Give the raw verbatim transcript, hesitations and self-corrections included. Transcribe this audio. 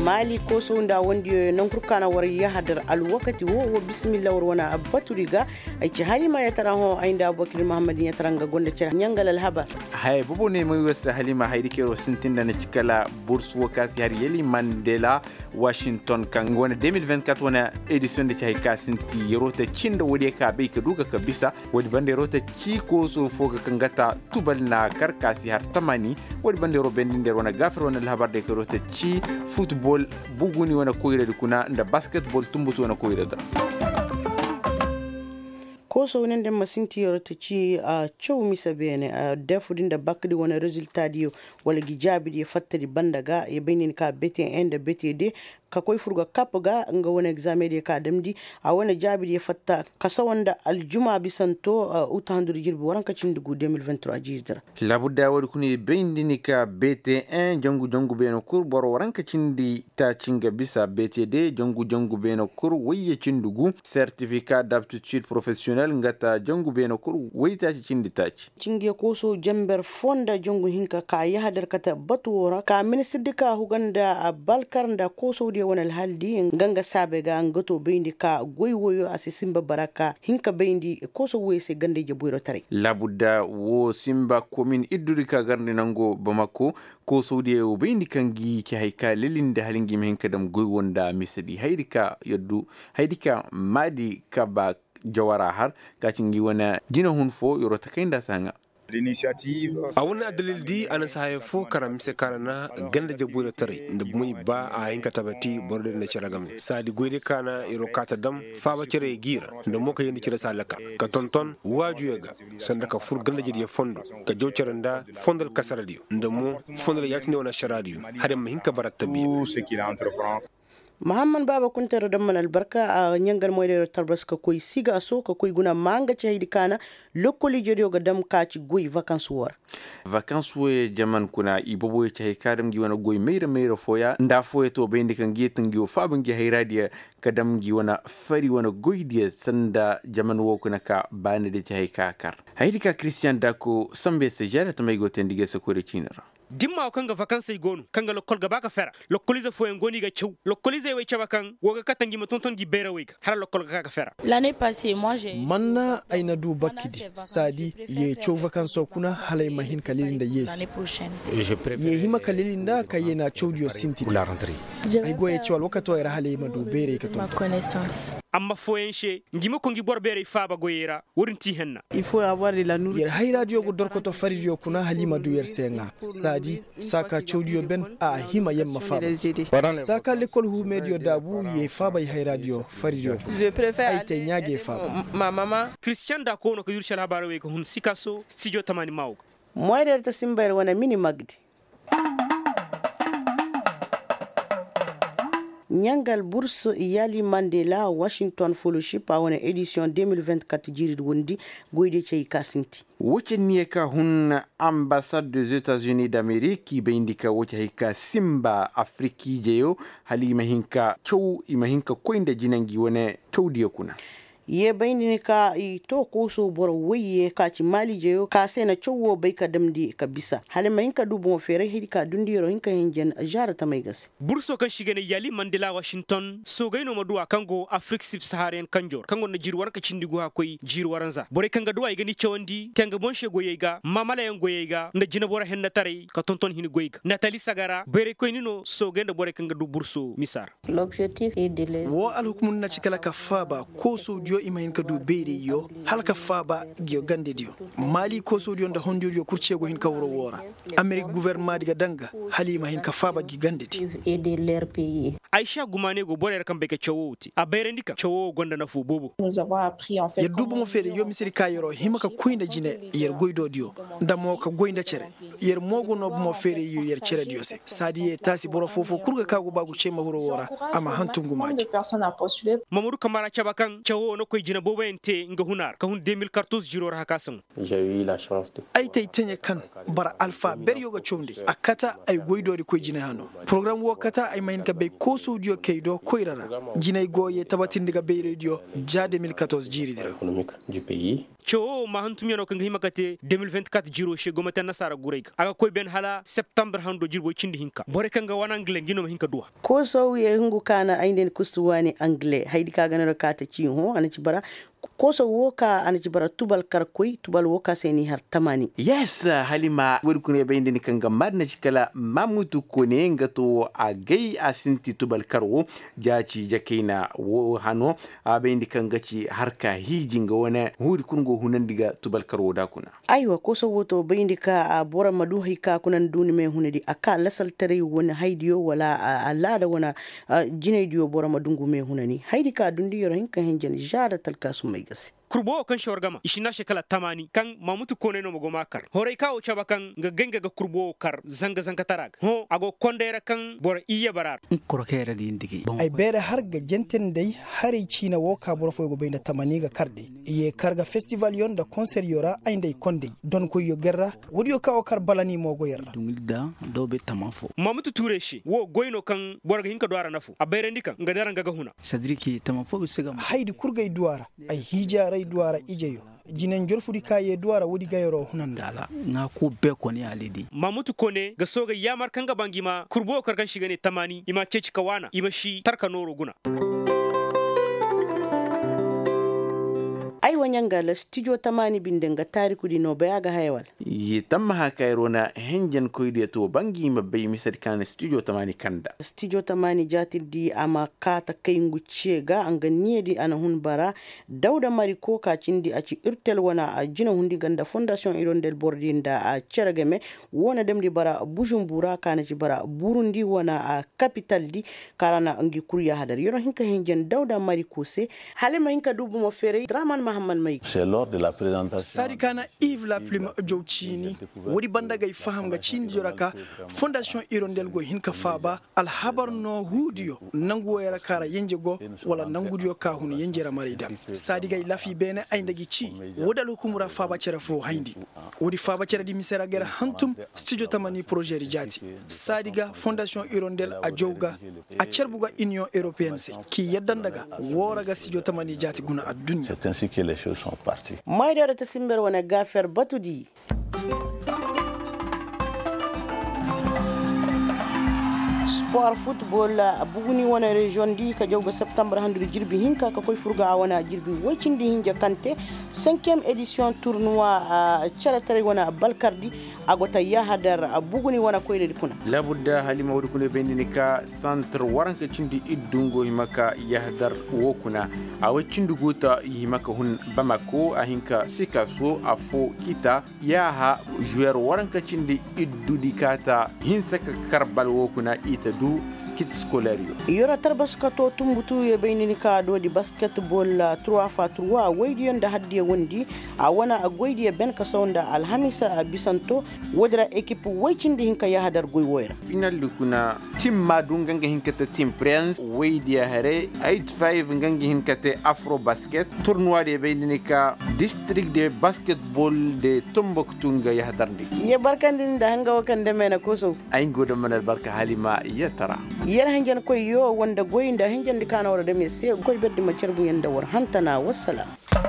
mali ko so nda wondi non kurkana war ya hadar alwakati wo wo bismillah warwana abaturiga ay ci halima ya taraho ainda bakir muhammad ya taranga gonda ci nyangal alhaba hay bubu ne mai wasa halima haydi kero sintinda na cikala bourse wakati har yeli mandela washington kan wona deux mille vingt-quatre wana edition da ci ka sinti yerota cinda wodi ka bai ka duga ka bisa wodi bande rota ci ko so foga kangata tubal na karkasi har tamani wodi bande ro bendinde wana gafir wana alhabar de rota ci football buguni wana koyre kuna nda basketball tumbutu wana koyre da ko so wonende masinti yorto ci a chow misa bene a defudin da bakdi wona resultat dio wala gijabi di fattadi bandaga e benin ka bete ende bete de ka koy furga kapga nga wona examen de ka damdi a wona jabi di fatta kasa wanda aljuma bisanto utandur jirbi waranka cindugu deux mille vingt-trois jizdra labudda wadi kuni bendini ka B T un jangu jangu beno kur boro waranka cindi ta cinga bisa B T D jangu jangu beno kur waye cindugu certificat d'aptitude professionnelle ngata jangu beno kur wayta cindi taci cinge ko so jamber fonda jangu hinka ka ya hadar kata batwora ka ministidika huganda balkarnda ko so de wona haldi nganga sabe ga ngato bendi ka goywoyo asisimba baraka hinka bendi ko so wese gande je boyro tare labudda wo simba commune idurika garne nango bamako ko so de o bendi kangi ki hayka lelinde halingi men kadam goywonda misadi haydika yoddu haydika madi kaba jawara har kacingi wana dina hun fo yoro takenda sanga l'initiative awuna dalil di ana sahay fo karam se karana ganda jabula tare nda muy ba a hinka tabati borde na ciragam sadi goyde kana iro kata dam fa ba cire gira nda moka yindi cire salaka ka tonton waju yaga sanda ka fur ganda jidi fondo ka jowceranda fondal kasaradi nda mo fondal yatni wana sharadi hade ma hinka barattabi ce qu'il entreprend Muhammad Baba Kuntaro da manal barka a nyangal moyde tarbas ka koy siga so ka koy guna manga ci haydi kana lokoli jodio ga dam ka ci goy vacances war vacances we jaman kuna ibobo ci hay kadam gi wana goy meira meira foya nda foya to be ndikan getan gi fa bangi hayradia kadam gi wana fari wana goy dia sanda jaman wo kuna ka bani de ci hay kakar haydi ka Christian Dako sambe se jara to may goten dige se ko re cinara dimma kanga vacances gonu kanga lokol ga baka fera lokolize fo ngoni ga chew lokolize we chaba kan woga katangi matonton gi bera we har lokol ga ka fera l'année passée moi j'ai manna aina du bakidi sadi ye chew vacances kuna halay mahin kalilin da yes l'année prochaine ye hima kalilin da kaye na chew dio sinti la rentrée ay goye chew wakato era halay ma du bere ka to ma connaissance amma fo enche ngima ko ngi bor bere fa ba goyera wurinti henna il faut avoir de la nourriture yer hay radio go dorko to faridio kuna halima du yer senga sadi saka chaudio ben a hima yemma fa saka l'école hu medio dabu ye fa bay hay radio faridio je préfère ay te nyage fa ma maman Christian da ko no ko yurshal habaro we ko hun sikaso studio tamani mawgo moyde ta simbayr wana mini magdi nyangal bourse yali Mandela Washington Fellowship a wona edition deux mille vingt-quatre jirid wondi goyde cey kasinti wuce ne ka hun ambassade des États-Unis d'Amérique ki be indika wuce hika simba afriki jeyo halima hinka chow imahinka koinda jinangi wona chowdiyo kuna ye bayni ka i to ko so bor weye ka ci mali jeyo ka sena chowo bay ka damdi ka bisa halima hinka dubo fere hidi ka dundiro hinka hinjen jarata mai gasi burso kan shigene yali Mandela Washington so gayno maduwa kango Afrique subsaharienne kanjor kango na jirwar ka cindigo ha koy jirwaranza bore kanga duwa igani chawandi kanga bonshe goyega mamala yan goyega nda jina bora henna tare ka tonton hini goyega Nathalie Sagara bere koy nino so genda bore kanga du burso misar l'objectif est de les wo al hukmun na cikala ka faba ko so dio imahin ka du beere yo halka faba gyo gande dio mali ko so dio nda hondio yo kurce go hin ka woro wora Amerique gouvernement diga danga halima hin ka faba gi gande di et de leur pays Aisha Gumane go bore kan beke chawoti a bere ndika chawo gonda na fu bobo nous avons appris en fait yer dubo mo fere yo misiri kayoro hima ka kuinda jine yer goydo dio ndamo ka goynda cere yer mogo no mo fere yo yer cere dio se sadi e tasi boro fofo kurga kago bagu chema woro wora ama hantungu maji personne a postulé Mamadou Kamara Chabakan chawo no no koy jina boba ente nga hunar ka hun deux mille quatorze jiro ra hakasan j'ai eu la chance de ay tay tanya kan bara alpha ber yoga chomde akata ay goydori koy jina hano program wo kata ay mayin ka be ko studio kaydo koyrara jinay goye tabatin diga be radio ja deux mille quatorze jiri dira économique du pays cho ma hantum yano kan himakate deux mille vingt-quatre jiro she gomata nasara gurayka aga koy ben hala septembre hando jirbo cindi hinka bore kan ga wana angle ngino hinka duwa ko so ye hungu kana ainden kustuwani angle haidi ka ganara kata ci ho anaci bara ko so woka anaci bara tubal karkoy tubal woka seni har tamani. Yes, Halima wuri kune bayinde ni kanga madna chikala mamutu kone ngato agay asinti tubal karwo jaci jakina wo hano bayinde kanga ci harka hijinga wana huri kungo hunandiga tubal karwo da kuna. Aywa ko so woto bayinde ka bora madu hika kunan duni me hunadi aka lasal tare wona haidiyo wala alada wana jinaidiyo bora madungu me hunani haidi ka dundi yoro hinka henjen jara talka sumai gasi. Kurbo kan shawargama ishina shekala tamani kan mamutu kone no mogo makar hore ka o chaba kan nga genga ga kurbo kar zanga zanga tarag ho ago kondera kan bor iya barar korokere di indigi ay bere har ga jenten dai hari china wo ka bor fogo bayna tamani ga karde ye karga festival yon da concert yora ay ndey konde don ko yo gerra wodi yo ka o kar balani mogo yerra dungilda do be tamafo mamutu tureshi wo goyno kan bor ga hinka doara nafu abere ndika nga daranga ga huna sadriki tamafo be segam haydi kurgay duara ay hija ray duara ijeyo jinen jorfudi kaye duara wodi gayoro hunan dala na ko be ko ni alidi mamutu kone ga soga yamar kanga bangima kurbo karkan shigane tamani ima ceci kawana ima shi tarka noro guna ai wanyanga la studio tamani bindenga tariku di no bayaga haywal yi tamma hakairona henjen koyde to bangi mabbe misal kan studio tamani kanda studio tamani jatil di ama kata kayngu ciega anga niedi ana hun bara dawda mari ko ka cindi aci irtel wana a jina hundi ganda fondation irondel bordinda a cerageme wona demdi bara bujumbura kana ci bara burundi wana a capital di karana ngi kurya hadar yoro hinka henjen dawda mari ko se halema hinka dubu mo fere draman c'est lors de la présentation Sarikana Yves la plume Jowchini wodi bandaga faham ga cindi yoraka fondation irondel go hinka faba al habarno hudiyo nangu yara kara yenje go wala nangudiyo ka hunu yenjera marida sadiga lafi bene ay ndagi ci wodal hukumura faba cere fo hayndi wodi faba cere di misera gera hantum studio tamani projet rijati sadiga fondation irondel a jowga a cerbuga union européenne se ki yeddandaga woraga studio tamani jati guna a dunya. C'est ainsi que les choses sont parties. Maïdara Tassimber wana gafer batudi. Sport football buguni wana region di ka jawba septembre handu jirbi hinka ka koy furga wana jirbi wacindi hinja kante cinquième édition tournoi charatari wana balkardi agota yahadar buguni wana koyde kuna labudda halima wadu kune bendini ka centre waranka cindi iddungo himaka yahdar wokuna awa cindu gota himaka hun bamako ahinka sikaso afo kita yaha joueur waranka cindi iddudi kata hinsaka karbal wokuna ita du kit scolaire yora tarbaska to tumbutu ye baynini ka do di basketball trois fois trois waydi yonda haddi wondi a wana a goydi ben ka sonda alhamisa bisanto wodra équipe waycindi hinka yahadar goy woyra final kuna team madu nganga hinkata team prince waydi hare eighty-five nganga hinkata afro basket tournoi de baynini ka district de basketball de Tombouctou nga yahdarndi ye barkandi da hanga wakande mena koso ay godo manal barka halima ya tara yar hanjan koy yo wanda goyinda hanjan dikana wara de me se koy beddi ma cerbu yanda war hantana wassalam